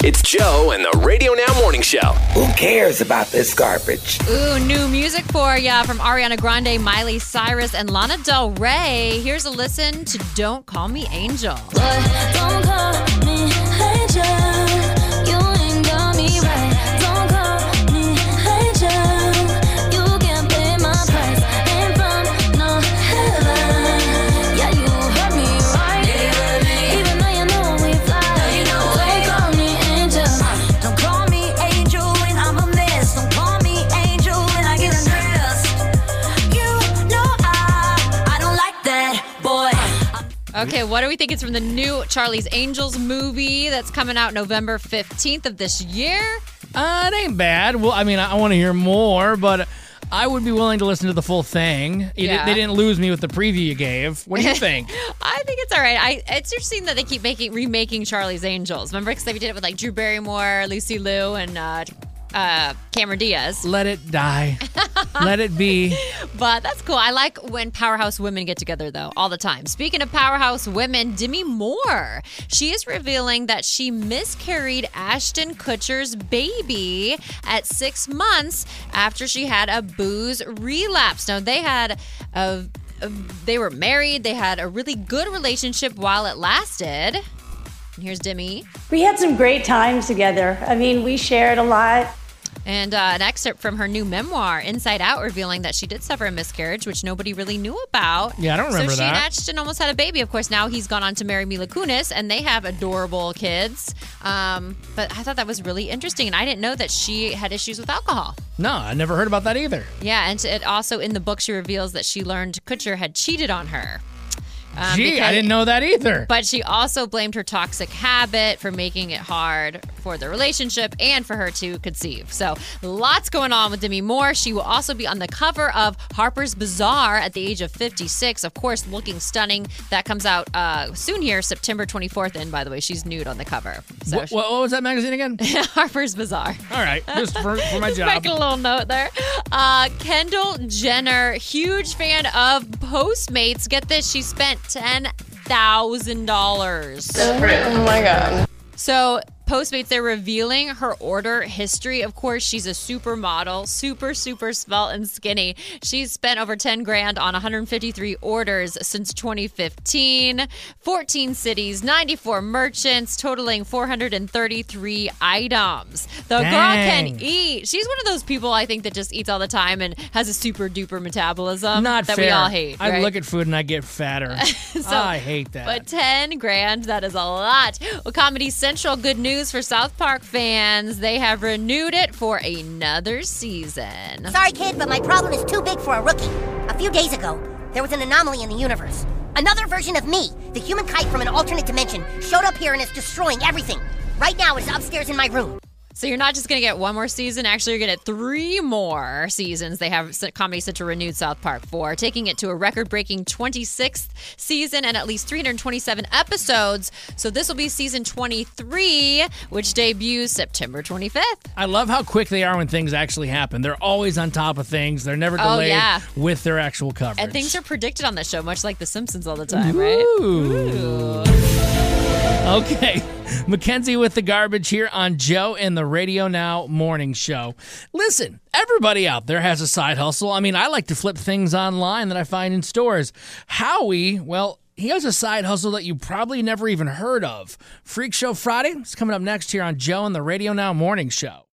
It's Joe and the Radio Now Morning Show. Who cares about this garbage? Ooh, new music for ya from Ariana Grande, Miley Cyrus, and Lana Del Rey. Here's a listen to Don't Call Me Angel. Don't call me angel. You ain't got me right. Don't call me angel. You can't pay my price. Ain't from no heaven. Yeah, you heard me right. Even though you know we fly. Don't call me angel. Don't call me angel when I'm a mess. Don't call me angel when I get undressed. You know I don't like that, boy. Okay, what do we think? It's from the new Charlie's Angels movie that's coming out November 15th of this year. It ain't bad. Well, I mean, I want to hear more, but I would be willing to listen to the full thing. Yeah. They didn't lose me with the preview you gave. What do you think? I think it's all right. It's interesting that they keep remaking Charlie's Angels. Remember, because they did it with like Drew Barrymore, Lucy Liu, and Cameron Diaz. Let it die. Let it be. But that's cool. I like when powerhouse women get together, though, all the time. Speaking of powerhouse women, Demi Moore. She is revealing that she miscarried Ashton Kutcher's baby at 6 months after she had a booze relapse. Now, they were married. They had a really good relationship while it lasted. And here's Demi. We had some great times together. I mean, we shared a lot. And an excerpt from her new memoir, Inside Out, revealing that she did suffer a miscarriage, which nobody really knew about. Yeah, I don't remember that. So she that. and Ashton almost had a baby. Of course, now he's gone on to marry Mila Kunis, and they have adorable kids. But I thought that was really interesting, and I didn't know that she had issues with alcohol. No, I never heard about that either. Yeah, and it also in the book, she reveals that she learned Kutcher had cheated on her. Gee, I didn't know that either. But she also blamed her toxic habit for making it hard for the relationship and for her to conceive. So lots going on with Demi Moore. She will also be on the cover of Harper's Bazaar at the age of 56. Of course, looking stunning. That comes out soon here, September 24th. And by the way, she's nude on the cover. So What was that magazine again? Harper's Bazaar. All right, just for my Just job. making a little note there. Kendall Jenner, huge fan of Postmates. Get this, she spent $10,000. Oh my God. So Postmates, they're revealing her order history. Of course, she's a supermodel, super svelte and skinny. She's spent over 10 grand on 153 orders since 2015, 14 cities, 94 merchants, totaling 433 items. The girl Dang. can eat. She's one of those people, I think, that just eats all the time and has a super duper metabolism Not that fair. we all hate. I right? look at food and I get fatter. I hate that. But 10 grand, that is a lot. Well, Comedy Central, good news for South Park fans. They have renewed it for another season. Sorry, kid, but my problem is too big for a rookie. A few days ago, there was an anomaly in the universe. Another version of me, the human kite from an alternate dimension, showed up here and is destroying everything. Right now, it's upstairs in my room. So you're not just going to get one more season. Actually, you're going to get 3 more seasons. They have Comedy Central renewed South Park for, taking it to a record-breaking 26th season and at least 327 episodes. So this will be season 23, which debuts September 25th. I love how quick they are when things actually happen. They're always on top of things. They're never delayed with their actual coverage. And things are predicted on the show, much like The Simpsons all the time, right? Ooh. Okay, Mackenzie with the garbage here on Joe and the Radio Now Morning Show. Listen, everybody out there has a side hustle. I mean, I like to flip things online that I find in stores. Howie, well, he has a side hustle that you probably never even heard of. Freak Show Friday is coming up next here on Joe and the Radio Now Morning Show.